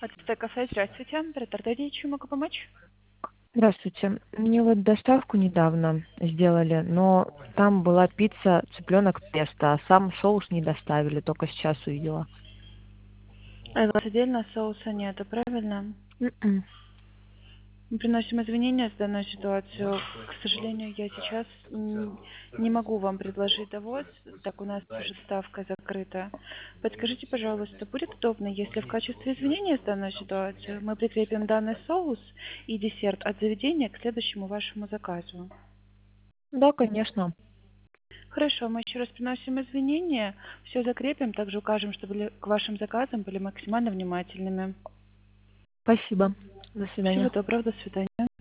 Это кафе, здравствуйте. Ретардадий, чем могу помочь? Здравствуйте. Мне вот доставку недавно сделали, но там была пицца цыпленок песто, а сам соус не доставили, только сейчас увидела. У вас отдельно соуса нету, правильно? М-м. Мы приносим извинения за данную ситуацию. К сожалению, я сейчас не могу вам предложить довоз, так у нас уже доставка закрыта. Подскажите, пожалуйста, будет удобно, если в качестве извинения за данную ситуацию мы прикрепим данный соус и десерт от заведения к следующему вашему заказу? Да, конечно. Хорошо, мы еще раз приносим извинения, все закрепим, также укажем, что к вашим заказам были максимально внимательными. Спасибо. До Всего свидания. доброго, до свидания.